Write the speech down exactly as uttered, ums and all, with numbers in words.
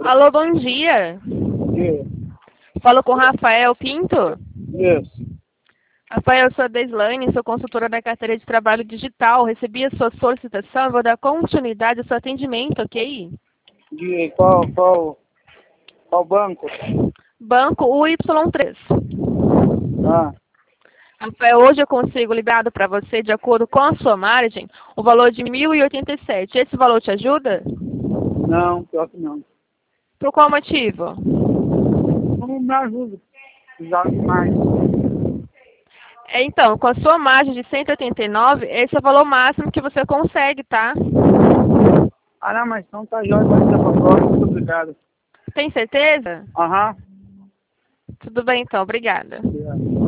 Alô, bom dia. Dia. Falo com Rafael Pinto. Isso. Rafael, eu sou a Deslane, sou consultora da carteira de trabalho digital. Recebi a sua solicitação, vou dar continuidade ao seu atendimento, ok? De qual, qual, qual banco? Banco U Y três. Ah, Rafael, hoje eu consigo liberado para você, de acordo com a sua margem, o valor de mil e oitenta e sete. Esse valor te ajuda? não, pior que não. Por qual motivo? Não me ajuda. Já demais. É, então, com a sua margem de cento e oitenta e nove, esse é o valor máximo que você consegue, tá? Ah, não, mas então tá jóia, pode ser pra próxima. Muito obrigado. Tem certeza? Aham. Tudo bem, então. Obrigada. Obrigado.